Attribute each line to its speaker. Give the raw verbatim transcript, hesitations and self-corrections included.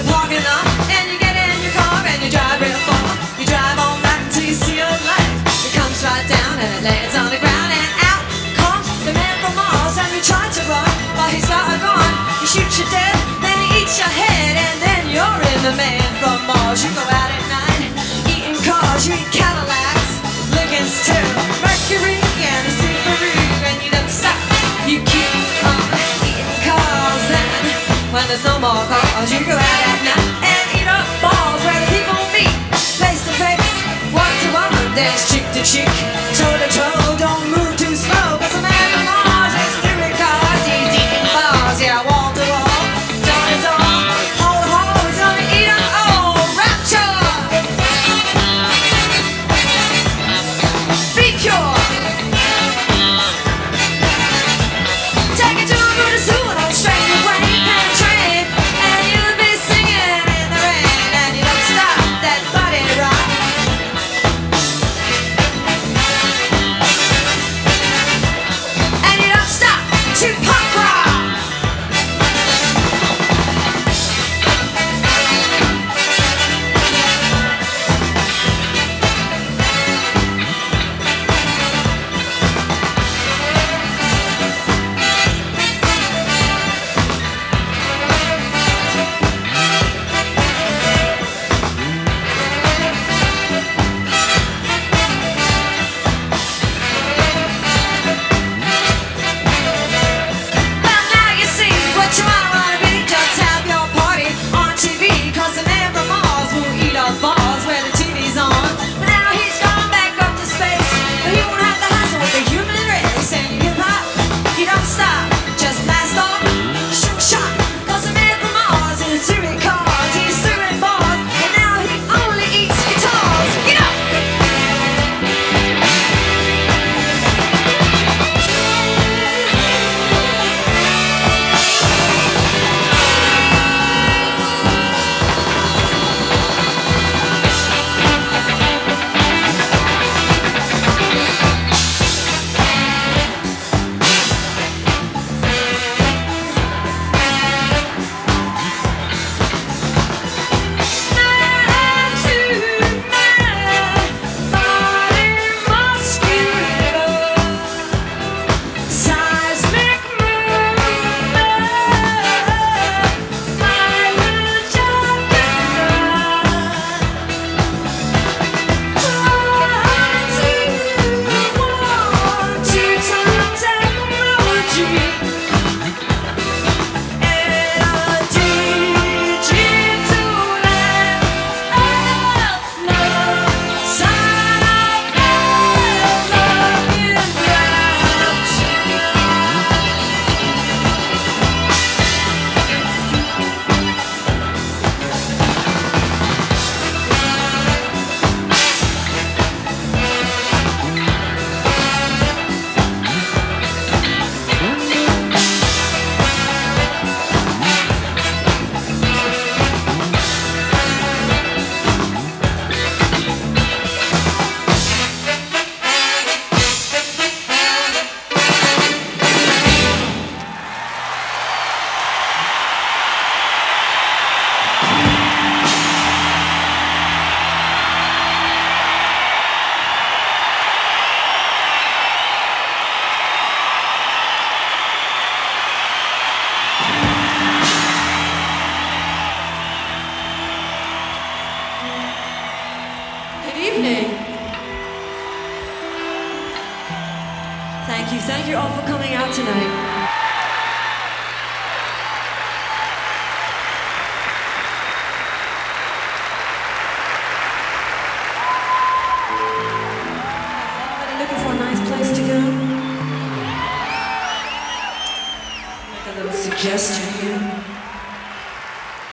Speaker 1: parking lot, and you get in your car and you drive real far. You drive all night until you see a light. It comes right down and it lands on the ground, and out comes the man from Mars. And you try to run, but he's got a gun. He shoots you dead, then he eats your head, and then you're in the man from Mars. You go out at night, eating cars, you eat Cadillacs, Lincolns too, Mercury and a Subaru, and you don't stop. You keep on eating cars, and when there's no more cars, you go out at night and eat up balls where the people meet, face to face, one to one, dance cheek to cheek, toe to toe. Don't move too slow, 'cause a man from Mars is doing cars. He's eating bars, yeah, wall to wall, door to door, hole to hole. He's gonna eat up all rapture. Be pure. Take it to a good zoo and I'll straighten your brain, penetrate, and you'll be singing in the rain, and you don't stop that body rock. And you don't stop to punk rock. Well, now you see what you wanna wanna be. Just have your party on T V, 'cause the man from Mars will eat up bars where the T V's on. But now he's gone back up to space, but he won't have to hassle with the human race. And you hip hop, you don't stop, just blast off, shoot shot, 'cause the man from Mars is doing cars, he's doing bars, and now he only eats guitars. Get up! Man to man, body muscular, seismic movement, mileage of the one to one, two-time technology. Good evening. Thank you, thank you all for coming out tonight.